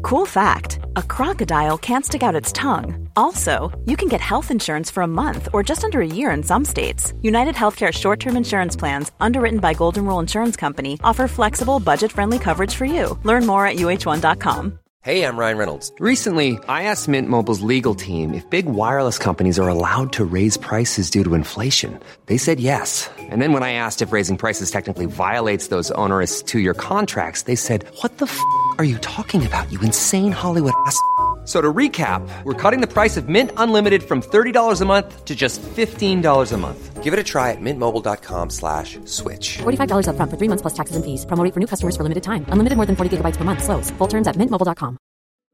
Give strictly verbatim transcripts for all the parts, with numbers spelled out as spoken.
Cool fact, a crocodile can't stick out its tongue. Also, you can get health insurance for a month or just under a year in some states. United Healthcare short-term insurance plans, underwritten by Golden Rule Insurance Company, offer flexible, budget-friendly coverage for you. Learn more at U H one dot com. Hey, I'm Ryan Reynolds. Recently, I asked Mint Mobile's legal team if big wireless companies are allowed to raise prices due to inflation. They said yes. And then when I asked if raising prices technically violates those onerous two-year contracts, they said, what the f*** are you talking about, you insane Hollywood ass f- So to recap, we're cutting the price of Mint Unlimited from thirty dollars a month to just fifteen dollars a month. Give it a try at mintmobile.com slash switch. forty-five dollars up front for three months plus taxes and fees. Promo rate for new customers for limited time. Unlimited more than forty gigabytes per month. Slows full terms at mint mobile dot com.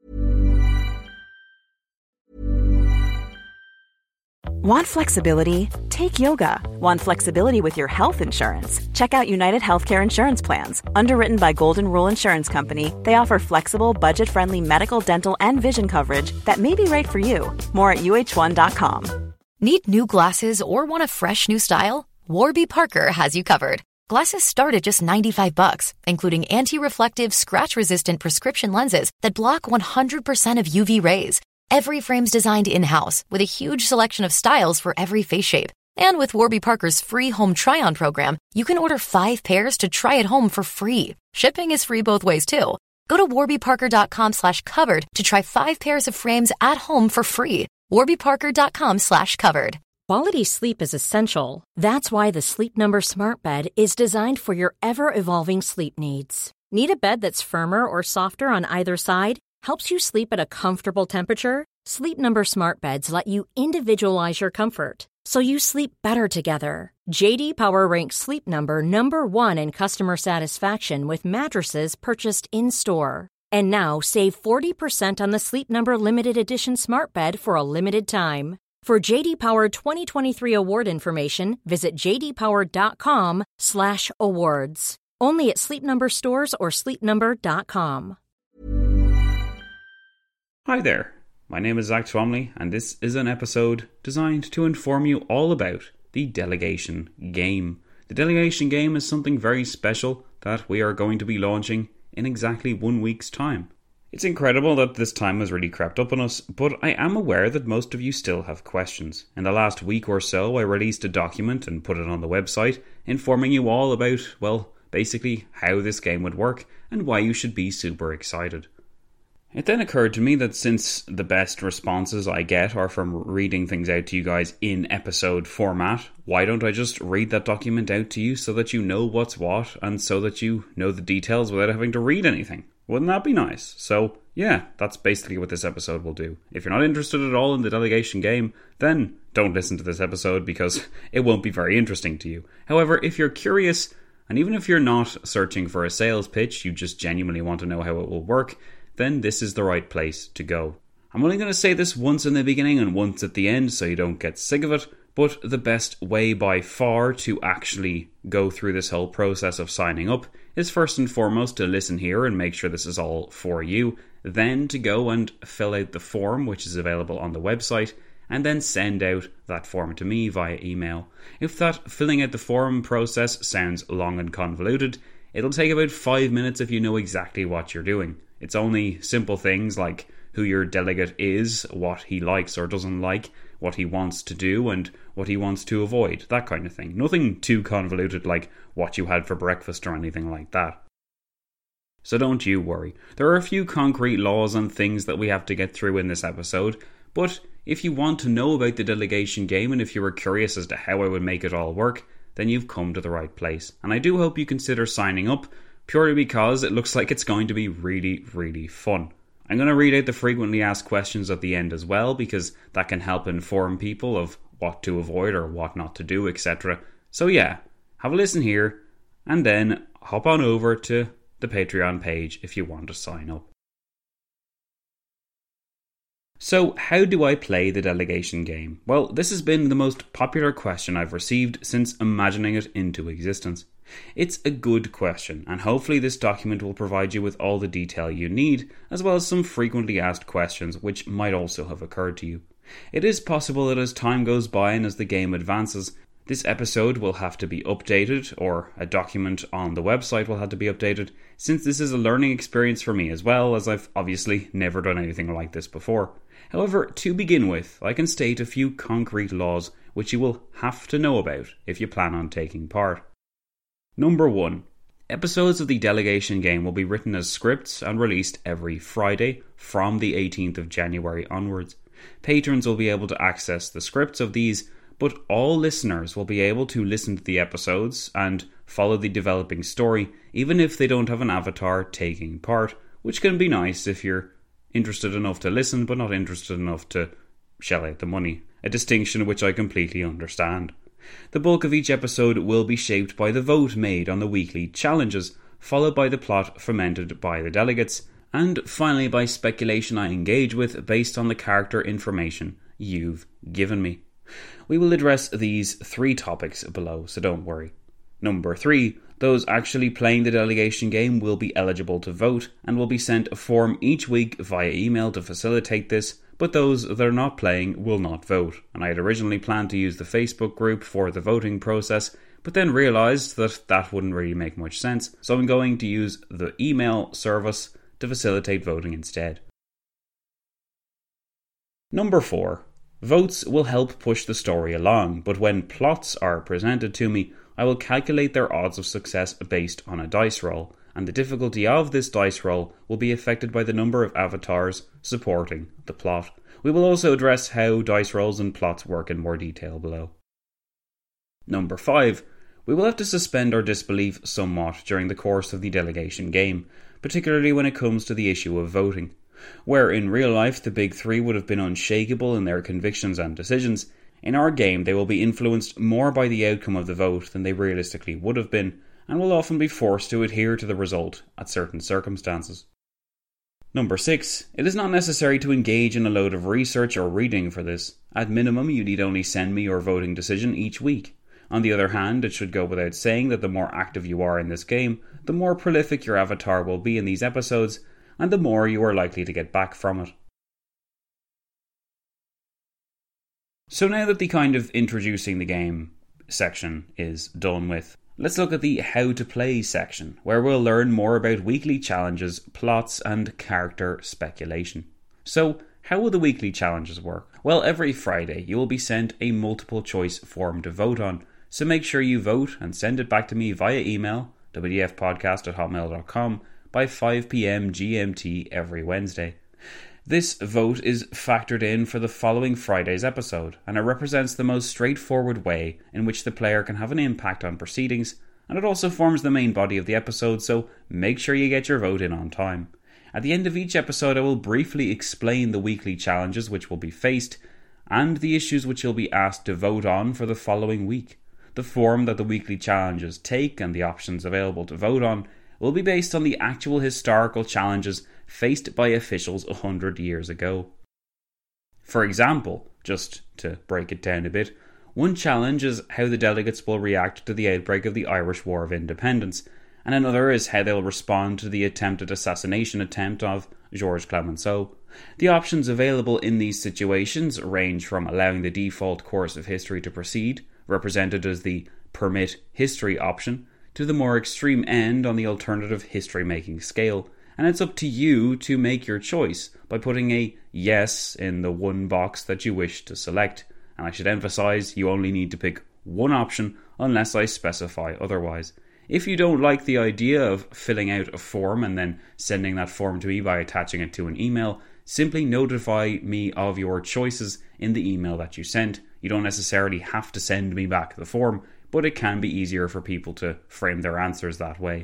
Want flexibility? Take yoga. Want flexibility with your health insurance? Check out United Healthcare Insurance Plans. Underwritten by Golden Rule Insurance Company, they offer flexible, budget-friendly medical, dental, and vision coverage that may be right for you. More at U H one dot com. Need new glasses or want a fresh new style? Warby Parker has you covered. Glasses start at just ninety-five bucks, including anti-reflective, scratch-resistant prescription lenses that block one hundred percent of U V rays. Every frame's designed in-house with a huge selection of styles for every face shape. And with Warby Parker's free home try-on program, you can order five pairs to try at home for free. Shipping is free both ways, too. Go to warbyparker.com slash covered to try five pairs of frames at home for free. warbyparker.com slash covered. Quality sleep is essential. That's why the Sleep Number Smart Bed is designed for your ever-evolving sleep needs. Need a bed that's firmer or softer on either side? Helps you sleep at a comfortable temperature? Sleep Number Smart Beds let you individualize your comfort, so you sleep better together. J D Power ranks Sleep Number number one in customer satisfaction with mattresses purchased in-store. And now save forty percent on the Sleep Number Limited Edition Smart Bed for a limited time. For J D Power twenty twenty-three award information, visit jdpower.com slash awards. Only at Sleep Number stores or sleep number dot com. Hi there, my name is Zach Twomley, and this is an episode designed to inform you all about the Delegation Game. The Delegation Game is something very special that we are going to be launching in exactly one week's time. It's incredible that this time has really crept up on us, but I am aware that most of you still have questions. In the last week or so, I released a document and put it on the website, informing you all about, well, basically how this game would work and why you should be super excited. It then occurred to me that since the best responses I get are from reading things out to you guys in episode format, why don't I just read that document out to you so that you know what's what and so that you know the details without having to read anything? Wouldn't that be nice? So, yeah, that's basically what this episode will do. If you're not interested at all in the Delegation Game, then don't listen to this episode because it won't be very interesting to you. However, if you're curious, and even if you're not searching for a sales pitch, you just genuinely want to know how it will work, then this is the right place to go. I'm only going to say this once in the beginning and once at the end so you don't get sick of it, but the best way by far to actually go through this whole process of signing up is first and foremost to listen here and make sure this is all for you, then to go and fill out the form which is available on the website, and then send out that form to me via email. If that filling out the form process sounds long and convoluted, it'll take about five minutes if you know exactly what you're doing. It's only simple things like who your delegate is, what he likes or doesn't like, what he wants to do and what he wants to avoid, that kind of thing. Nothing too convoluted like what you had for breakfast or anything like that. So don't you worry. There are a few concrete laws and things that we have to get through in this episode, but if you want to know about the Delegation Game and if you were curious as to how I would make it all work, then you've come to the right place. And I do hope you consider signing up, purely because it looks like it's going to be really, really fun. I'm going to read out the frequently asked questions at the end as well, because that can help inform people of what to avoid or what not to do, et cetera. So yeah, have a listen here, and then hop on over to the Patreon page if you want to sign up. So, how do I play the Delegation Game? Well, this has been the most popular question I've received since imagining it into existence. It's a good question, and hopefully this document will provide you with all the detail you need, as well as some frequently asked questions which might also have occurred to you. It is possible that as time goes by and as the game advances, This episode will have to be updated, or a document on the website will have to be updated, since this is a learning experience for me as well, as I've obviously never done anything like this before. However, to begin with, I can state a few concrete laws which you will have to know about if you plan on taking part. Number one. Episodes of the Delegation Game will be written as scripts and released every Friday from the eighteenth of January onwards. Patrons will be able to access the scripts of these, but all listeners will be able to listen to the episodes and follow the developing story, even if they don't have an avatar taking part, which can be nice if you're interested enough to listen but not interested enough to shell out the money, a distinction which I completely understand. The bulk of each episode will be shaped by the vote made on the weekly challenges, followed by the plot fermented by the delegates, and finally by speculation I engage with based on the character information you've given me. We will address these three topics below, so don't worry. Number three. Those actually playing the Delegation Game will be eligible to vote and will be sent a form each week via email to facilitate this, but those that are not playing will not vote. And I had originally planned to use the Facebook group for the voting process, but then realised that that wouldn't really make much sense, so I'm going to use the email service to facilitate voting instead. Number four. Votes will help push the story along, but when plots are presented to me, I will calculate their odds of success based on a dice roll, and the difficulty of this dice roll will be affected by the number of avatars supporting the plot. We will also address how dice rolls and plots work in more detail below. Number five. We will have to suspend our disbelief somewhat during the course of the Delegation Game, particularly when it comes to the issue of voting. Where in real life the big three would have been unshakable in their convictions and decisions, in our game they will be influenced more by the outcome of the vote than they realistically would have been, and will often be forced to adhere to the result at certain circumstances. Number six. It is not necessary to engage in a load of research or reading for this. At minimum, you need only send me your voting decision each week. On the other hand, it should go without saying that the more active you are in this game, the more prolific your avatar will be in these episodes, and the more you are likely to get back from it. So now that the kind of introducing the game section is done with, let's look at the how to play section, where we'll learn more about weekly challenges, plots and character speculation. So, how will the weekly challenges work? Well, every Friday you will be sent a multiple choice form to vote on, so make sure you vote and send it back to me via email, w d f podcast at hotmail dot com, by five p.m. G M T every Wednesday. This vote is factored in for the following Friday's episode, and it represents the most straightforward way in which the player can have an impact on proceedings, and it also forms the main body of the episode, so make sure you get your vote in on time. At the end of each episode I will briefly explain the weekly challenges which will be faced, and the issues which you'll be asked to vote on for the following week. The form that the weekly challenges take and the options available to vote on will be based on the actual historical challenges faced by officials a hundred years ago. For example, just to break it down a bit, one challenge is how the delegates will react to the outbreak of the Irish War of Independence, and another is how they'll respond to the attempted assassination attempt of Georges Clemenceau. The options available in these situations range from allowing the default course of history to proceed, represented as the permit history option, to the more extreme end on the alternative history-making scale, and it's up to you to make your choice by putting a yes in the one box that you wish to select. And I should emphasise, you only need to pick one option unless I specify otherwise. If you don't like the idea of filling out a form and then sending that form to me by attaching it to an email, simply notify me of your choices in the email that you sent. You don't necessarily have to send me back the form, but it can be easier for people to frame their answers that way.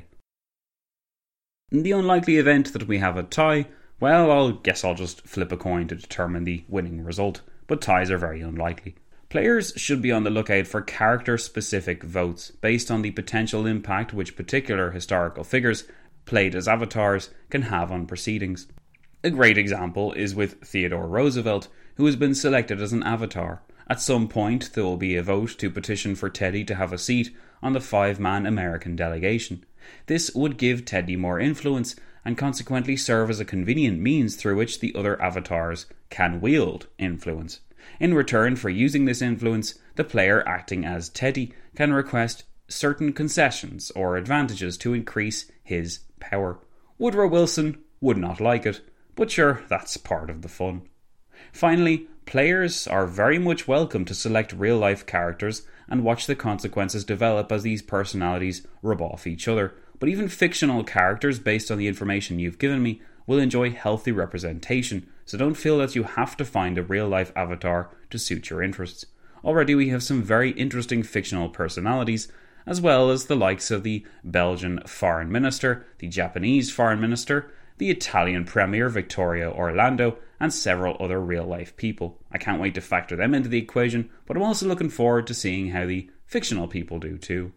In the unlikely event that we have a tie, well, I guess I'll just flip a coin to determine the winning result, but ties are very unlikely. Players should be on the lookout for character-specific votes based on the potential impact which particular historical figures, played as avatars, can have on proceedings. A great example is with Theodore Roosevelt, who has been selected as an avatar. At some point, there will be a vote to petition for Teddy to have a seat on the five-man American delegation. This would give Teddy more influence, and consequently serve as a convenient means through which the other avatars can wield influence. In return for using this influence, the player acting as Teddy can request certain concessions or advantages to increase his power. Woodrow Wilson would not like it, but sure, that's part of the fun. Finally, players are very much welcome to select real-life characters and watch the consequences develop as these personalities rub off each other. But even fictional characters, based on the information you've given me, will enjoy healthy representation, so don't feel that you have to find a real-life avatar to suit your interests. Already we have some very interesting fictional personalities, as well as the likes of the Belgian Foreign Minister, the Japanese Foreign Minister, the Italian Premier Victoria Orlando, and several other real-life people. I can't wait to factor them into the equation, but I'm also looking forward to seeing how the fictional people do too.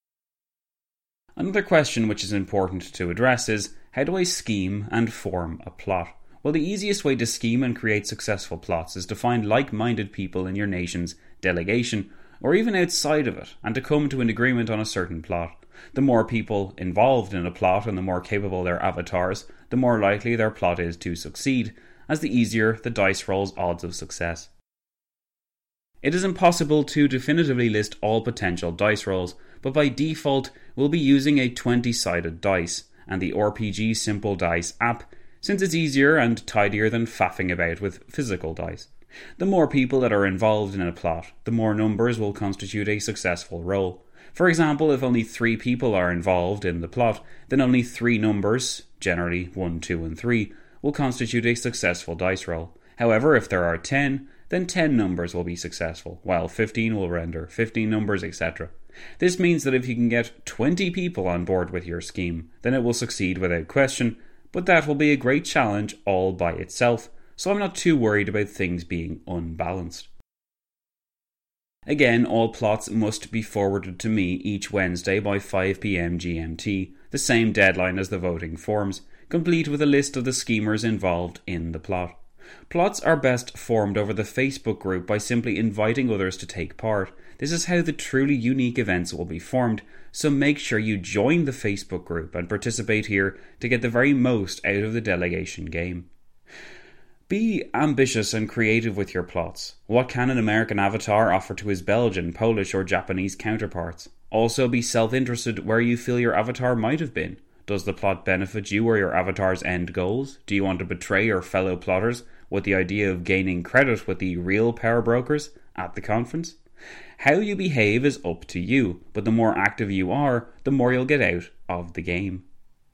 Another question which is important to address is, how do I scheme and form a plot? Well, the easiest way to scheme and create successful plots is to find like-minded people in your nation's delegation, or even outside of it, and to come to an agreement on a certain plot. The more people involved in a plot and the more capable their avatars, the more likely their plot is to succeed, as the easier the dice roll's odds of success. It is impossible to definitively list all potential dice rolls, but by default we'll be using a twenty-sided dice and the R P G Simple Dice app, since it's easier and tidier than faffing about with physical dice. The more people that are involved in a plot, the more numbers will constitute a successful roll. For example, if only three people are involved in the plot, then only three numbers, generally one, two and three, will constitute a successful dice roll. However, if there are ten, then ten numbers will be successful, while fifteen will render fifteen numbers, et cetera. This means that if you can get twenty people on board with your scheme, then it will succeed without question, but that will be a great challenge all by itself, so I'm not too worried about things being unbalanced. Again, all plots must be forwarded to me each Wednesday by five p.m. G M T, the same deadline as the voting forms, complete with a list of the schemers involved in the plot. Plots are best formed over the Facebook group by simply inviting others to take part. This is how the truly unique events will be formed, so make sure you join the Facebook group and participate here to get the very most out of the delegation game. Be ambitious and creative with your plots. What can an American avatar offer to his Belgian, Polish or Japanese counterparts? Also be self-interested where you feel your avatar might have been. Does the plot benefit you or your avatar's end goals? Do you want to betray your fellow plotters with the idea of gaining credit with the real power brokers at the conference? How you behave is up to you, but the more active you are, the more you'll get out of the game.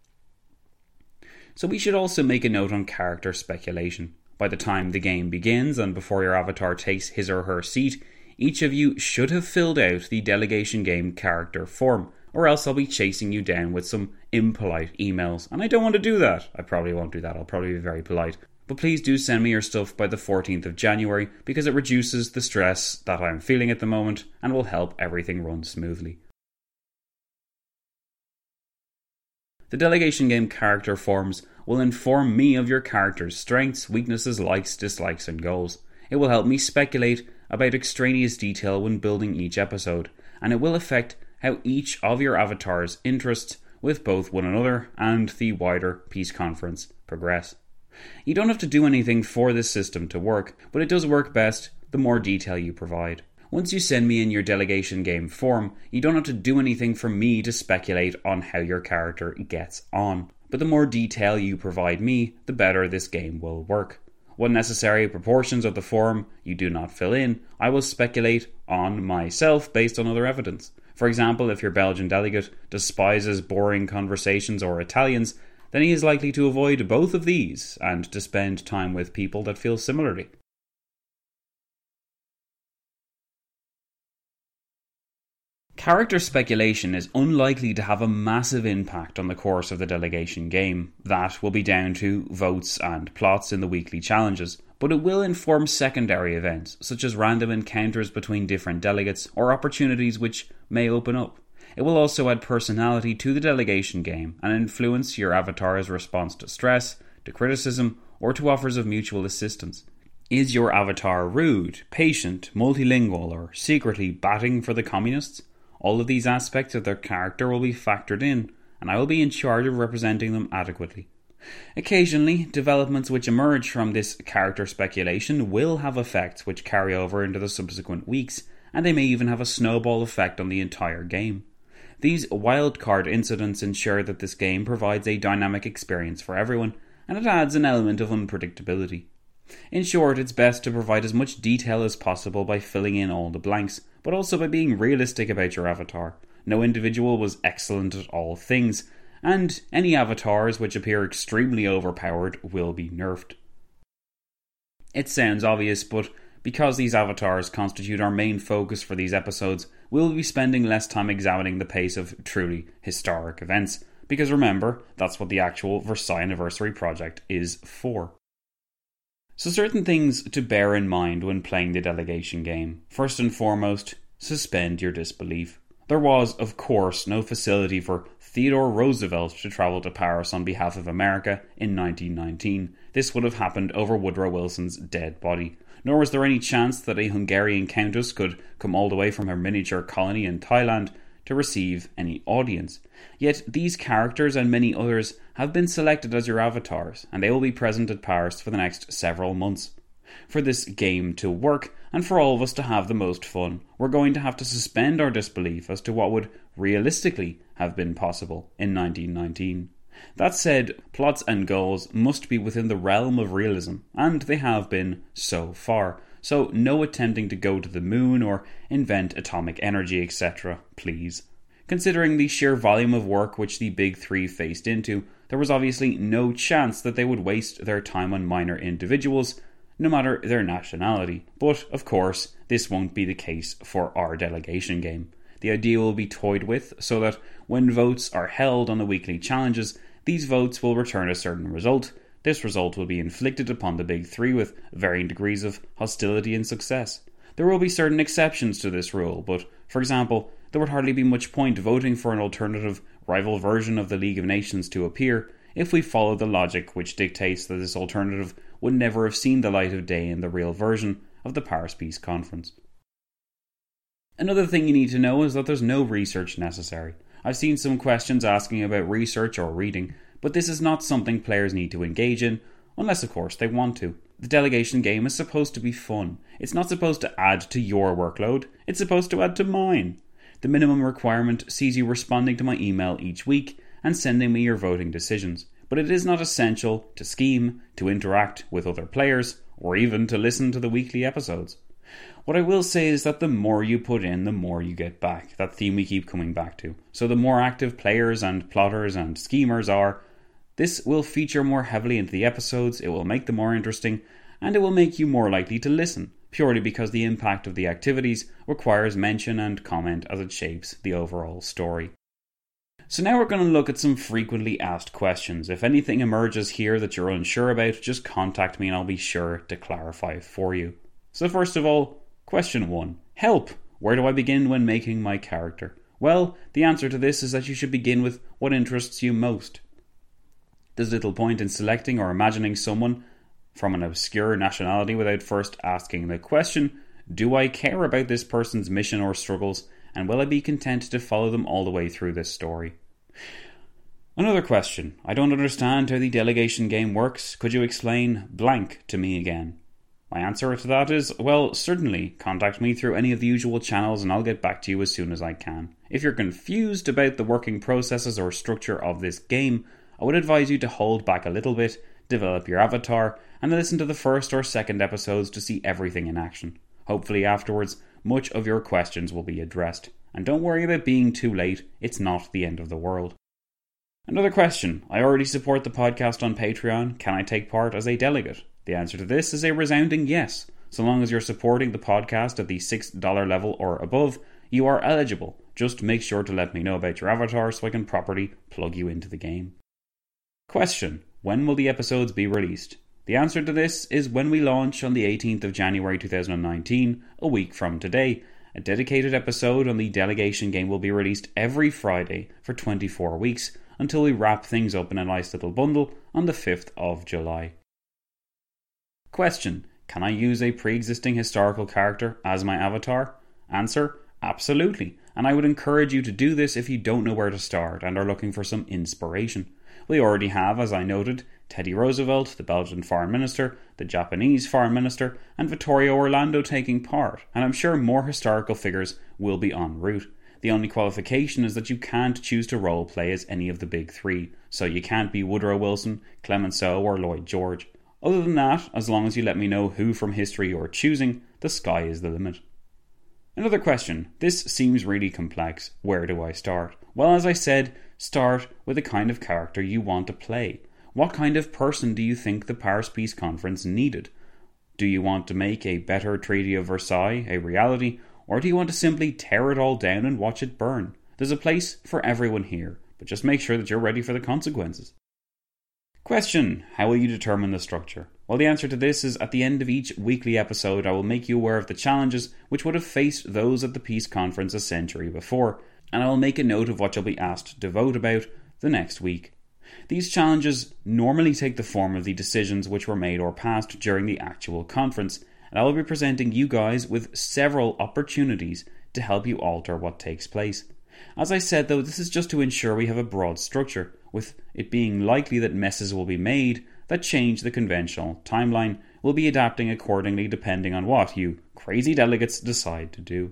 So we should also make a note on character speculation. By the time the game begins and before your avatar takes his or her seat, each of you should have filled out the delegation game character form, or else I'll be chasing you down with some impolite emails, and I don't want to do that. I probably won't do that, I'll probably be very polite. But please do send me your stuff by the fourteenth of January, because it reduces the stress that I'm feeling at the moment and will help everything run smoothly. The delegation game character forms will inform me of your character's strengths, weaknesses, likes, dislikes and goals. It will help me speculate about extraneous detail when building each episode, and it will affect how each of your avatars' interests with both one another and the wider peace conference progress. You don't have to do anything for this system to work, but it does work best the more detail you provide. Once you send me in your delegation game form, you don't have to do anything for me to speculate on how your character gets on. But the more detail you provide me, the better this game will work. What necessary proportions of the form you do not fill in, I will speculate on myself based on other evidence. For example, if your Belgian delegate despises boring conversations or Italians, then he is likely to avoid both of these and to spend time with people that feel similarly. Character speculation is unlikely to have a massive impact on the course of the delegation game. That will be down to votes and plots in the weekly challenges, but it will inform secondary events, such as random encounters between different delegates or opportunities which may open up. It will also add personality to the delegation game and influence your avatar's response to stress, to criticism, or to offers of mutual assistance. Is your avatar rude, patient, multilingual, or secretly batting for the communists? All of these aspects of their character will be factored in, and I will be in charge of representing them adequately. Occasionally, developments which emerge from this character speculation will have effects which carry over into the subsequent weeks, and they may even have a snowball effect on the entire game. These wildcard incidents ensure that this game provides a dynamic experience for everyone, and it adds an element of unpredictability. In short, it's best to provide as much detail as possible by filling in all the blanks, but also by being realistic about your avatar. No individual was excellent at all things, and any avatars which appear extremely overpowered will be nerfed. It sounds obvious, but because these avatars constitute our main focus for these episodes, we'll be spending less time examining the pace of truly historic events, because remember, that's what the actual Versailles Anniversary project is for. So certain things to bear in mind when playing the delegation game. First and foremost, suspend your disbelief. There was, of course, no facility for Theodore Roosevelt to travel to Paris on behalf of America in nineteen nineteen. This would have happened over Woodrow Wilson's dead body. Nor was there any chance that a Hungarian countess could come all the way from her miniature colony in Thailand to receive any audience. Yet these characters and many others have been selected as your avatars, and they will be present at Paris for the next several months. For this game to work, and for all of us to have the most fun, we're going to have to suspend our disbelief as to what would realistically have been possible in nineteen nineteen. That said, plots and goals must be within the realm of realism, and they have been so far. So no attempting to go to the moon or invent atomic energy, et cetera, please. Considering the sheer volume of work which the Big Three faced into, there was obviously no chance that they would waste their time on minor individuals, no matter their nationality. But, of course, this won't be the case for our delegation game. The idea will be toyed with so that when votes are held on the weekly challenges, these votes will return a certain result. This result will be inflicted upon the Big Three with varying degrees of hostility and success. There will be certain exceptions to this rule, but, for example, there would hardly be much point voting for an alternative rival version of the League of Nations to appear if we follow the logic which dictates that this alternative would never have seen the light of day in the real version of the Paris Peace Conference. Another thing you need to know is that there's no research necessary. I've seen some questions asking about research or reading, but this is not something players need to engage in, unless of course they want to. The delegation game is supposed to be fun. It's not supposed to add to your workload, it's supposed to add to mine. The minimum requirement sees you responding to my email each week and sending me your voting decisions, but it is not essential to scheme, to interact with other players, or even to listen to the weekly episodes. What I will say is that the more you put in, the more you get back. That theme we keep coming back to. So the more active players and plotters and schemers are, this will feature more heavily into the episodes, it will make them more interesting, and it will make you more likely to listen, purely because the impact of the activities requires mention and comment as it shapes the overall story. So now we're going to look at some frequently asked questions. If anything emerges here that you're unsure about, just contact me and I'll be sure to clarify for you. So first of all, question one. Help! Where do I begin when making my character? Well, the answer to this is that you should begin with what interests you most. There's little point in selecting or imagining someone from an obscure nationality without first asking the question, do I care about this person's mission or struggles, and will I be content to follow them all the way through this story? Another question. I don't understand how the delegation game works. Could you explain blank to me again? My answer to that is, well, certainly, contact me through any of the usual channels and I'll get back to you as soon as I can. If you're confused about the working processes or structure of this game, I would advise you to hold back a little bit, develop your avatar, and listen to the first or second episodes to see everything in action. Hopefully afterwards, much of your questions will be addressed. And don't worry about being too late, it's not the end of the world. Another question. I already support the podcast on Patreon. Can I take part as a delegate? The answer to this is a resounding yes. So long as you're supporting the podcast at the six dollars level or above, you are eligible. Just make sure to let me know about your avatar so I can properly plug you into the game. Question. When will the episodes be released? The answer to this is when we launch on the eighteenth of January two thousand nineteen, a week from today. A dedicated episode on the delegation game will be released every Friday for twenty-four weeks until we wrap things up in a nice little bundle on the fifth of July. Question. Can I use a pre-existing historical character as my avatar? Answer. Absolutely. And I would encourage you to do this if you don't know where to start and are looking for some inspiration. We already have, as I noted, Teddy Roosevelt, the Belgian Foreign Minister, the Japanese Foreign Minister, and Vittorio Orlando taking part, and I'm sure more historical figures will be en route. The only qualification is that you can't choose to roleplay as any of the big three, so you can't be Woodrow Wilson, Clemenceau, or Lloyd George. Other than that, as long as you let me know who from history you're choosing, the sky is the limit. Another question. This seems really complex. Where do I start? Well, as I said, start with the kind of character you want to play. What kind of person do you think the Paris Peace Conference needed? Do you want to make a better Treaty of Versailles a reality, or do you want to simply tear it all down and watch it burn? There's a place for everyone here, but just make sure that you're ready for the consequences. Question. How will you determine the structure? Well, the answer to this is at the end of each weekly episode I will make you aware of the challenges which would have faced those at the Peace Conference a century before, and I will make a note of what you'll be asked to vote about the next week. These challenges normally take the form of the decisions which were made or passed during the actual conference, and I will be presenting you guys with several opportunities to help you alter what takes place. As I said though, this is just to ensure we have a broad structure, with it being likely that messes will be made that change the conventional timeline. We'll be adapting accordingly depending on what you crazy delegates decide to do.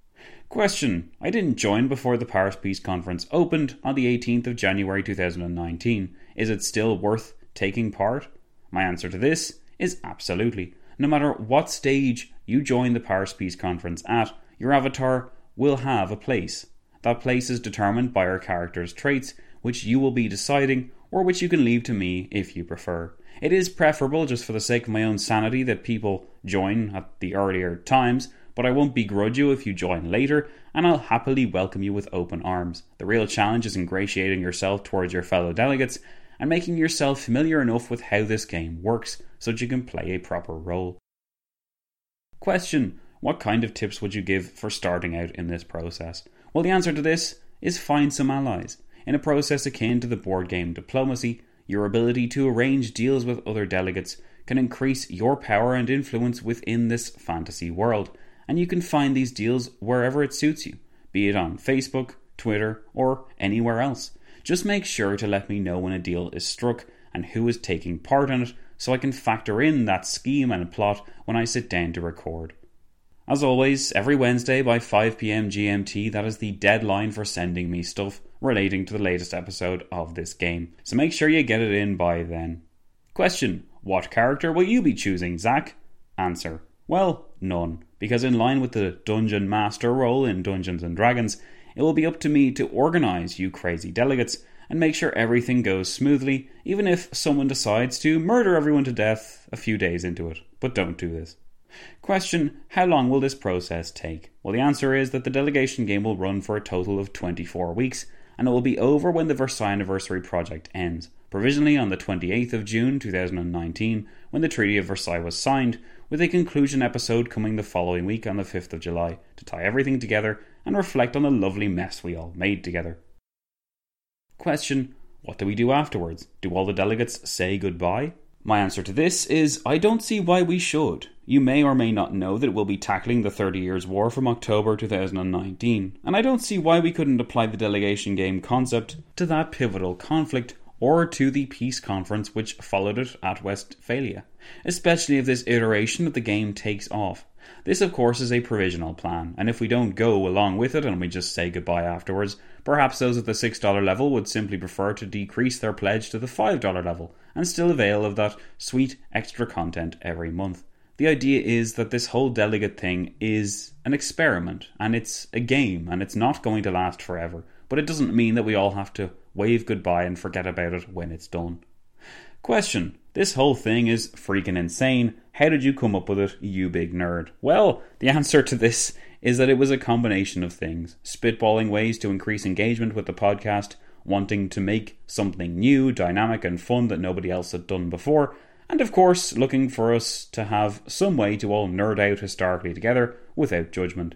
Question. I didn't join before the Paris Peace Conference opened on the eighteenth of January two thousand nineteen. Is it still worth taking part? My answer to this is absolutely. No matter what stage you join the Paris Peace Conference at, your avatar will have a place. That place is determined by our character's traits, which you will be deciding, or which you can leave to me if you prefer. It is preferable, just for the sake of my own sanity, that people join at the earlier times, but I won't begrudge you if you join later, and I'll happily welcome you with open arms. The real challenge is ingratiating yourself towards your fellow delegates and making yourself familiar enough with how this game works so that you can play a proper role. Question. What kind of tips would you give for starting out in this process? Well, the answer to this is find some allies. In a process akin to the board game Diplomacy, your ability to arrange deals with other delegates can increase your power and influence within this fantasy world, and you can find these deals wherever it suits you, be it on Facebook, Twitter, or anywhere else. Just make sure to let me know when a deal is struck and who is taking part in it, so I can factor in that scheme and plot when I sit down to record. As always, every Wednesday by five p.m. G M T, that is the deadline for sending me stuff relating to the latest episode of this game, so make sure you get it in by then. Question. What character will you be choosing, Zach? Answer. Well, none, because in line with the Dungeon Master role in Dungeons and Dragons, it will be up to me to organise you crazy delegates and make sure everything goes smoothly, even if someone decides to murder everyone to death a few days into it. But don't do this. Question. How long will this process take? Well, the answer is that the delegation game will run for a total of twenty-four weeks, and it will be over when the Versailles Anniversary project ends, provisionally on the twenty-eighth of June two thousand nineteen, when the Treaty of Versailles was signed, with a conclusion episode coming the following week on the fifth of July to tie everything together and reflect on the lovely mess we all made together. Question. What do we do afterwards? Do all the delegates say goodbye? My answer to this is I don't see why we should. You may or may not know that we'll be tackling the Thirty Years' War from October two thousand nineteen, and I don't see why we couldn't apply the delegation game concept to that pivotal conflict or to the peace conference which followed it at Westphalia, especially if this iteration of the game takes off. This, of course, is a provisional plan, and if we don't go along with it and we just say goodbye afterwards, perhaps those at the six dollars level would simply prefer to decrease their pledge to the five dollars level and still avail of that sweet extra content every month. The idea is that this whole delegate thing is an experiment, and it's a game, and it's not going to last forever, but it doesn't mean that we all have to wave goodbye and forget about it when it's done. Question. This whole thing is freaking insane. How did you come up with it, you big nerd? Well, the answer to this is that it was a combination of things. Spitballing ways to increase engagement with the podcast, wanting to make something new, dynamic and fun that nobody else had done before, and of course looking for us to have some way to all nerd out historically together without judgment.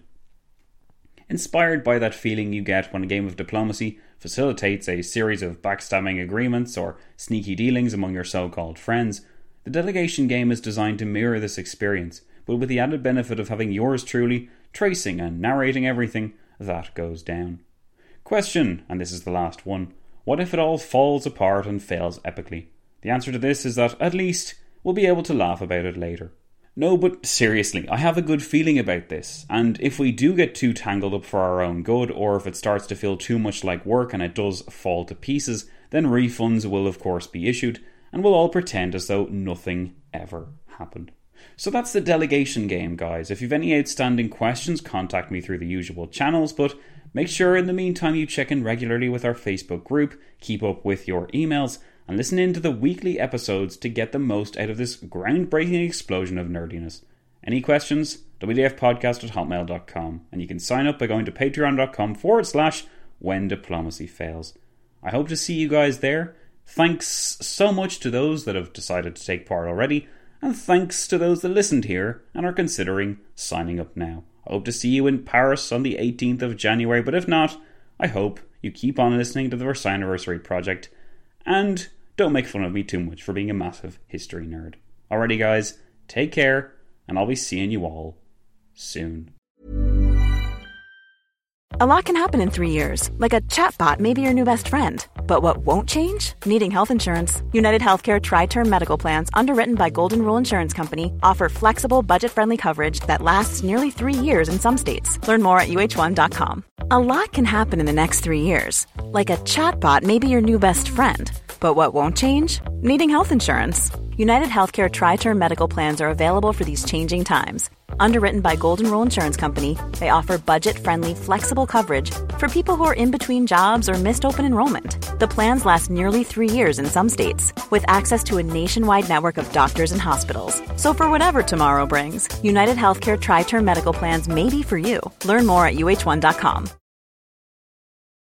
Inspired by that feeling you get when a game of diplomacy facilitates a series of backstabbing agreements or sneaky dealings among your so-called friends, the delegation game is designed to mirror this experience, but with the added benefit of having yours truly tracing and narrating everything that goes down. Question, and this is the last one. What if it all falls apart and fails epically? The answer to this is that, at least, we'll be able to laugh about it later. No, but seriously, I have a good feeling about this, and if we do get too tangled up for our own good, or if it starts to feel too much like work and it does fall to pieces, then refunds will of course be issued, and we'll all pretend as though nothing ever happened. So that's the delegation game, guys. If you've any outstanding questions, contact me through the usual channels, but make sure in the meantime you check in regularly with our Facebook group, keep up with your emails, and listen in to the weekly episodes to get the most out of this groundbreaking explosion of nerdiness. Any questions? w d f podcast at hotmail dot com, and you can sign up by going to patreon.com forward slash when diplomacy fails. I hope to see you guys there. Thanks so much to those that have decided to take part already, and thanks to those that listened here and are considering signing up now. I hope to see you in Paris on the eighteenth of January, but if not, I hope you keep on listening to the Versailles Project, and don't make fun of me too much for being a massive history nerd. Alrighty guys, take care, and I'll be seeing you all soon. A lot can happen in three years, like a chatbot may be your new best friend. But what won't change? Needing health insurance. United Healthcare Tri-Term Medical Plans, underwritten by Golden Rule Insurance Company, offer flexible, budget-friendly coverage that lasts nearly three years in some states. Learn more at U H one dot com. A lot can happen in the next three years. Like a chatbot may be your new best friend. But what won't change? Needing health insurance. United Healthcare Tri-Term Medical Plans are available for these changing times. Underwritten by Golden Rule Insurance Company, they offer budget-friendly, flexible coverage for people who are in between jobs or missed open enrollment. The plans last nearly three years in some states, with access to a nationwide network of doctors and hospitals. So for whatever tomorrow brings, United Healthcare Tri-Term Medical Plans may be for you. Learn more at U H one dot com.